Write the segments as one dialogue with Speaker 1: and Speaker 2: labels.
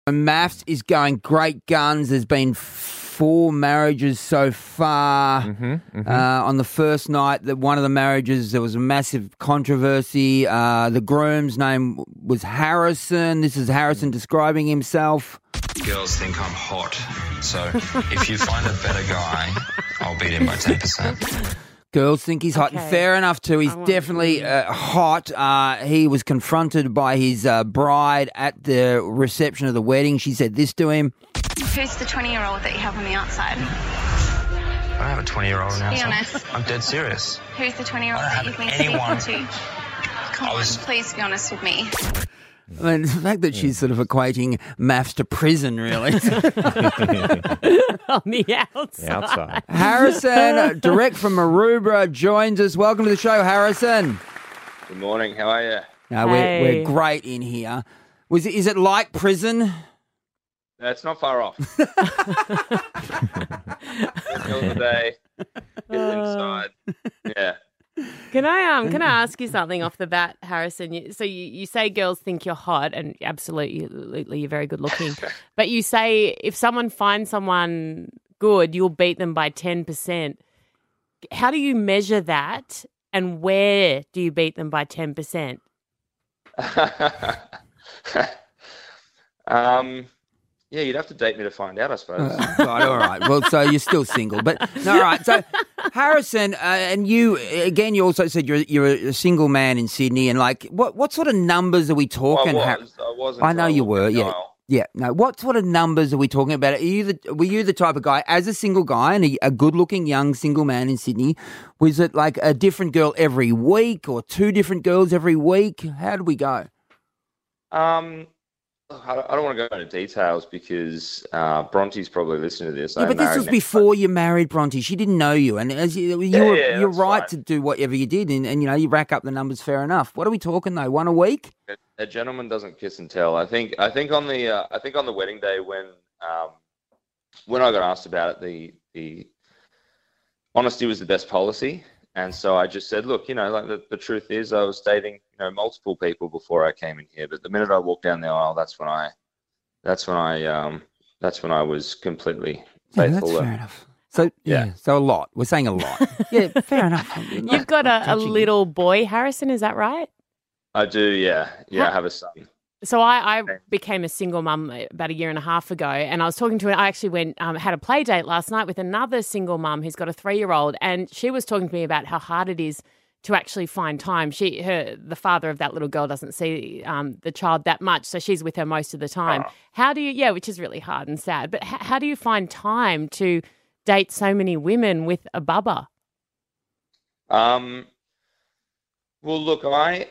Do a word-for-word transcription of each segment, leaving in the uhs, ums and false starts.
Speaker 1: Maths is going great guns. There's been four marriages so far.
Speaker 2: Mm-hmm, mm-hmm.
Speaker 1: Uh, on the first night, that one of the marriages, there was a massive controversy. Uh, the groom's name was Harrison. This is Harrison describing himself.
Speaker 3: Girls think I'm hot, so if you find a better guy, I'll beat him by ten percent.
Speaker 1: Girls think he's hot,
Speaker 4: Okay.
Speaker 1: and fair enough too. He's definitely uh, hot. Uh, he was confronted by his uh, bride at the reception of the wedding. She said this to him.
Speaker 5: Who's the twenty-year-old that you have on the outside?
Speaker 3: I don't have a twenty-year-old now.
Speaker 5: Be
Speaker 3: so
Speaker 5: honest.
Speaker 3: I'm dead serious.
Speaker 5: Who's the twenty-year-old
Speaker 3: I
Speaker 5: that
Speaker 3: don't
Speaker 5: you've
Speaker 3: have
Speaker 5: been
Speaker 3: anyone.
Speaker 5: speaking to? Come
Speaker 3: I was-
Speaker 5: on, please be honest with me.
Speaker 1: I mean, the fact that she's sort of equating maths to prison, really.
Speaker 4: On the outside.
Speaker 2: The outside.
Speaker 1: Harrison, direct from Maroubra, joins us. Welcome to the show, Harrison.
Speaker 6: Good morning. How are you?
Speaker 1: No, we're,
Speaker 4: Hey.
Speaker 1: we're great in here. Was it, is it like prison?
Speaker 6: That's not far off. Middle of the day, get inside. Yeah.
Speaker 4: Can I um can I ask you something off the bat, Harrison? You, so you, you say girls think you're hot, and absolutely, absolutely you're very good looking. But you say if someone finds someone good, you'll beat them by ten percent. How do you measure that, and where do you beat them by ten percent?
Speaker 6: um, yeah, you'd have to date me to find out, I suppose.
Speaker 1: Uh, right, all right. Well, so you're still single, but no, all right. So, Harrison, uh, and you again, you also said you're you're a single man in Sydney, and like, what what sort of numbers are we talking?
Speaker 6: I
Speaker 1: Har-
Speaker 6: was. I wasn't.
Speaker 1: I know you were. Yeah,
Speaker 6: Denial.
Speaker 1: yeah. No, what sort of numbers are we talking about? Are you the were you the type of guy as a single guy and a, a good-looking young single man in Sydney? Was it like a different girl every week, or two different girls every week? How did we go?
Speaker 6: Um, I don't, I don't want to go into details because uh, Bronte's probably listening to this.
Speaker 1: Yeah,
Speaker 6: I
Speaker 1: but this
Speaker 6: married
Speaker 1: was
Speaker 6: next
Speaker 1: before you married Bronte. She didn't know you, and as you, you
Speaker 6: Yeah,
Speaker 1: were,
Speaker 6: yeah,
Speaker 1: you're
Speaker 6: that's
Speaker 1: right
Speaker 6: fine.
Speaker 1: to do whatever you did, and, and you know you rack up the numbers. Fair enough. What are we talking though? One a week?
Speaker 6: A, a gentleman doesn't kiss and tell. I think. I think on the. Uh, I think on the wedding day when um, when I got asked about it, the the honesty was the best policy, and so I just said, look, you know, like the, the truth is, I was dating you know multiple people before I came in here, but the minute I walked down the aisle, that's when I, that's when I, um, that's when I was completely
Speaker 1: Yeah,
Speaker 6: faithful.
Speaker 1: that's
Speaker 6: and-
Speaker 1: fair enough. So yeah.
Speaker 6: Yeah.
Speaker 1: so a lot. We're saying a lot. Yeah, fair enough.
Speaker 4: You've got a, a
Speaker 1: Judging you.
Speaker 4: little boy, Harrison. Is that right?
Speaker 6: I do, yeah, yeah.
Speaker 4: How-
Speaker 6: I have a son.
Speaker 4: So I, I became a single mum about a year and a half ago, and I was talking to her. I actually went um, had a play date last night with another single mum who's got a three year old, and she was talking to me about how hard it is to actually find time. She, her, the father of that little girl doesn't see um, the child that much, so she's with her most of the time.
Speaker 6: Oh.
Speaker 4: How do you? Yeah, which is really hard and sad. But h- how do you find time to date so many women with a bubba?
Speaker 6: Um, well, look, I,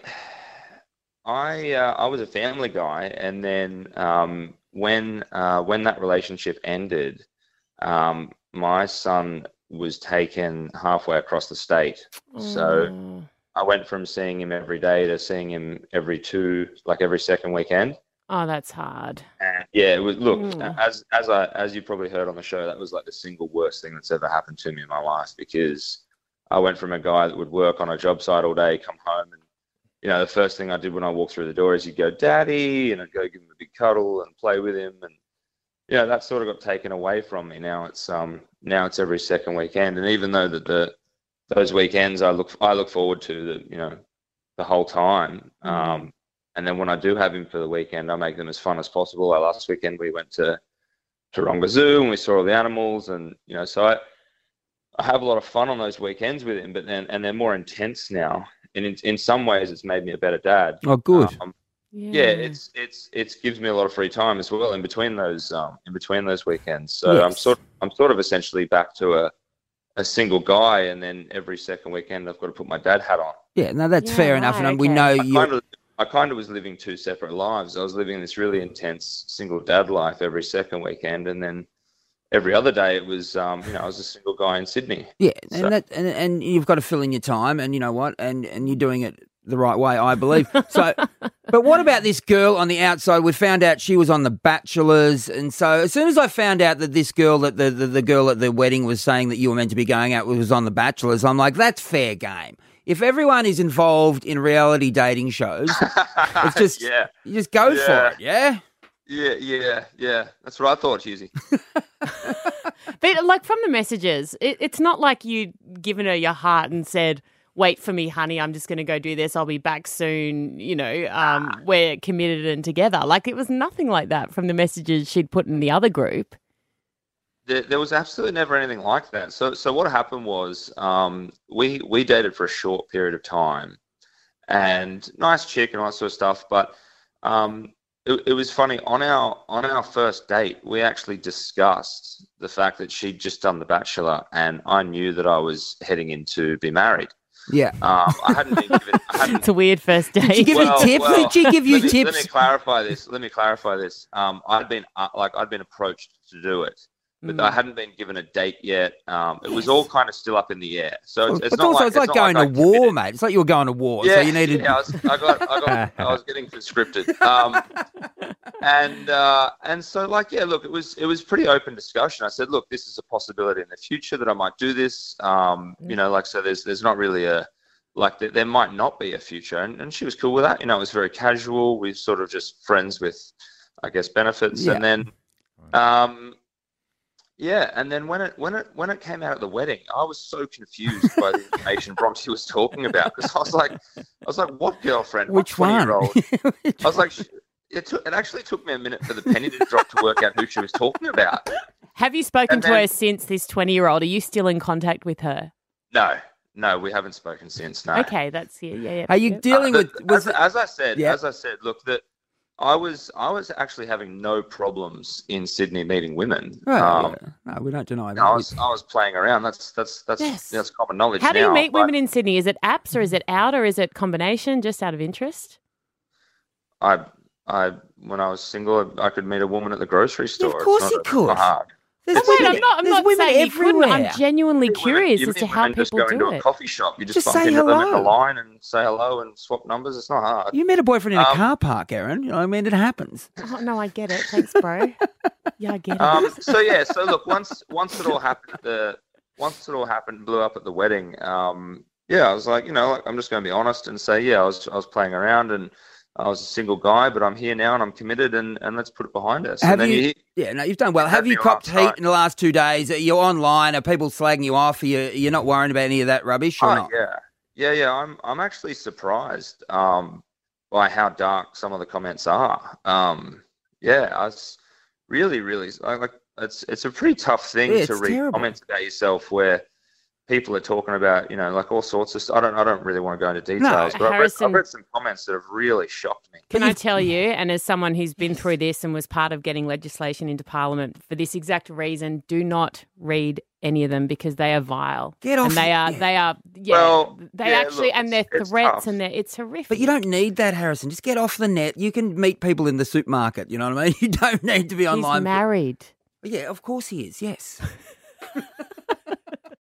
Speaker 6: I, uh, I was a family guy, and then um, when uh, when that relationship ended, um, my son was taken halfway across the state. So
Speaker 4: Oh.
Speaker 6: I went from seeing him every day to seeing him every two, like every second weekend.
Speaker 4: Oh, that's hard.
Speaker 6: And yeah, it was. Look,
Speaker 4: Mm.
Speaker 6: as as I as you probably heard on the show, that was like the single worst thing that's ever happened to me in my life, because I went from a guy that would work on a job site all day, come home, and you know, the first thing I did when I walked through the door is he'd go, "Daddy," and I'd go give him a big cuddle and play with him, and you know, that sort of got taken away from me. Now it's um now it's every second weekend, and even though that the those weekends I look I look forward to the you know the whole time. Um, and then when I do have him for the weekend, I make them as fun as possible. Like last weekend we went to Taronga Zoo and we saw all the animals, and you know, so I I have a lot of fun on those weekends with him. But then and they're more intense now, and in in some ways it's made me a better dad.
Speaker 1: Oh, good.
Speaker 6: Um, yeah, it's it's it's gives me a lot of free time as well in between those um in between those weekends. So I'm
Speaker 1: Yes.
Speaker 6: sort I'm sort of essentially back to a a single guy, and then every second weekend I've got to put my dad hat on.
Speaker 1: Yeah, no, that's
Speaker 4: Yeah,
Speaker 1: fair enough,
Speaker 4: right,
Speaker 1: and we
Speaker 4: okay.
Speaker 1: know
Speaker 6: I
Speaker 1: you.
Speaker 6: kind of I kind of was living two separate lives. I was living this really intense single dad life every second weekend, and then every other day it was um you know I was a single guy in Sydney.
Speaker 1: Yeah,
Speaker 6: So-
Speaker 1: and that and, and you've got to fill in your time, and you know what, and and you're doing it the right way, I believe. So, but what about this girl on the outside? We found out she was on The Bachelors, and so as soon as I found out that this girl, that the, the the girl at the wedding was saying that you were meant to be going out was on The Bachelors, I'm like, that's fair game. If everyone is involved in reality dating shows, it's just
Speaker 6: yeah.
Speaker 1: you just go for
Speaker 6: Yeah.
Speaker 1: it, yeah.
Speaker 6: Yeah, yeah, yeah. That's what I thought, Husey.
Speaker 4: But like from the messages, it, it's not like you given her your heart and said, wait for me, honey, I'm just going to go do this. I'll be back soon. You know, um, we're committed and together. Like it was nothing like that from the messages she'd put in the other group.
Speaker 6: There, there was absolutely never anything like that. So, so what happened was um, we we dated for a short period of time, and nice chick and all that sort of stuff. But um, it, it was funny on our on our first date, we actually discussed the fact that she'd just done The Bachelor, and I knew that I was heading in to be married.
Speaker 1: Yeah.
Speaker 6: Um, I hadn't been given. I hadn't,
Speaker 4: It's a weird first date.
Speaker 1: Did you give
Speaker 6: Well,
Speaker 1: you tips?
Speaker 6: well,
Speaker 1: Did she give you
Speaker 6: let me,
Speaker 1: tips?
Speaker 6: Let me clarify this. Let me clarify this. Um, I'd been uh, like I'd been approached to do it, but
Speaker 4: Mm.
Speaker 6: I hadn't been given a date yet. Um, it was all kind of still up in the air. So it's, it's
Speaker 1: but
Speaker 6: not
Speaker 1: also,
Speaker 6: like
Speaker 1: it's like
Speaker 6: not
Speaker 1: going
Speaker 6: like
Speaker 1: to
Speaker 6: I
Speaker 1: war,
Speaker 6: committed.
Speaker 1: mate. It's like you were going to war,
Speaker 6: Yeah,
Speaker 1: so you needed.
Speaker 6: yeah, I, was, I got, I got, I was getting conscripted. Um, and uh, and so like yeah, look, it was it was pretty open discussion. I said, look, this is a possibility in the future that I might do this. Um, you know, like so, there's there's not really a like there, there might not be a future, and, and she was cool with that. You know, it was very casual. We sort of just friends with, I guess, benefits,
Speaker 1: Yeah.
Speaker 6: and then. Um, Yeah, and then when it when it when it came out at the wedding, I was so confused by the information Bronte was talking about because I was like, I was like, what girlfriend?
Speaker 1: Which
Speaker 6: what
Speaker 1: one?
Speaker 6: twenty-year-old? I was like, it took it actually took me a minute for the penny to drop to work out who she was talking about.
Speaker 4: Have you spoken
Speaker 6: And
Speaker 4: to
Speaker 6: then-
Speaker 4: her since this twenty-year-old? Are you still in contact with her?
Speaker 6: No, no, we haven't spoken since. No.
Speaker 4: Okay, that's yeah, yeah. yeah.
Speaker 1: Are you
Speaker 4: Yep.
Speaker 1: dealing
Speaker 6: Uh,
Speaker 1: with?
Speaker 6: the-
Speaker 1: Was
Speaker 6: as,
Speaker 1: it,
Speaker 6: as I said,
Speaker 1: Yeah.
Speaker 6: as I said, look, that I was I was actually having no problems in Sydney meeting women.
Speaker 1: right,
Speaker 6: um,
Speaker 1: yeah. No, we don't deny that.
Speaker 6: I was I was playing around. That's that's that's
Speaker 4: Yes.
Speaker 6: that's common knowledge.
Speaker 4: How do you
Speaker 6: now,
Speaker 4: meet
Speaker 6: but
Speaker 4: women in Sydney? Is it apps or is it out or is it combination? Just out of interest.
Speaker 6: I I when I was single, I could meet a woman at the grocery store. It's
Speaker 1: course
Speaker 6: not-
Speaker 1: you
Speaker 6: it's
Speaker 1: could.
Speaker 6: not hard.
Speaker 1: There's
Speaker 4: Oh, wait,
Speaker 1: women-
Speaker 4: I'm not. I'm
Speaker 1: there's
Speaker 4: not
Speaker 1: women
Speaker 4: saying you couldn't. I'm
Speaker 1: everywhere.
Speaker 4: genuinely
Speaker 6: You meet
Speaker 4: curious
Speaker 6: women-
Speaker 4: as to
Speaker 6: you meet
Speaker 4: how
Speaker 6: women just
Speaker 4: people
Speaker 6: go into
Speaker 4: do
Speaker 6: a
Speaker 4: it.
Speaker 6: coffee shop. You just,
Speaker 1: Just
Speaker 6: bump
Speaker 1: say
Speaker 6: into them in the
Speaker 1: hello.
Speaker 6: line and say hello and swap numbers. It's not hard.
Speaker 1: You met a boyfriend in a
Speaker 6: Um,
Speaker 1: car park, Aaron. You know, I mean, it happens.
Speaker 4: Oh, no, I get it. Thanks, bro. Yeah, I get it.
Speaker 6: Um, so yeah, so look, once once it all happened, at the once it all happened, blew up at the wedding. Um, yeah, I was like, you know, like, I'm just going to be honest and say, yeah, I was I was playing around and I was a single guy, but I'm here now and I'm committed and, and let's put it behind us.
Speaker 1: Have
Speaker 6: and then
Speaker 1: you-
Speaker 6: you,
Speaker 1: Yeah, no, you've done well.
Speaker 6: You've
Speaker 1: Have
Speaker 6: had
Speaker 1: you
Speaker 6: me
Speaker 1: copped
Speaker 6: last
Speaker 1: heat
Speaker 6: night.
Speaker 1: in the last two days? Are you online? Are people slagging you off? Are you, you're not worrying about any of that rubbish or
Speaker 6: oh
Speaker 1: not?
Speaker 6: yeah, yeah, yeah. I'm I'm actually surprised um, by how dark some of the comments are. Um, yeah, I was really, really I, like it's it's a pretty tough thing
Speaker 1: Yeah,
Speaker 6: to
Speaker 1: it's
Speaker 6: read
Speaker 1: terrible.
Speaker 6: comments about yourself where people are talking about, you know, like all sorts of stuff. I don't I don't really want to go into details, but I've read,
Speaker 4: Harrison-
Speaker 6: I've read some comments that have really shocked me.
Speaker 4: Can I tell you, and as someone who's been through this and was part of getting legislation into Parliament for this exact reason, do not read any of them because they are vile.
Speaker 1: Get off
Speaker 4: And they
Speaker 1: it,
Speaker 4: are,
Speaker 1: yeah.
Speaker 4: they are, yeah,
Speaker 6: Well,
Speaker 4: they
Speaker 6: yeah,
Speaker 4: actually,
Speaker 6: look,
Speaker 4: and they're
Speaker 6: it's- it's
Speaker 4: threats
Speaker 6: tough.
Speaker 4: and they're, it's horrific.
Speaker 1: But you don't need that, Harrison. Just get off the net. You can meet people in the supermarket. You know what I mean? You don't need to be
Speaker 4: He's
Speaker 1: online.
Speaker 4: married.
Speaker 1: Yeah, of course he is. Yes.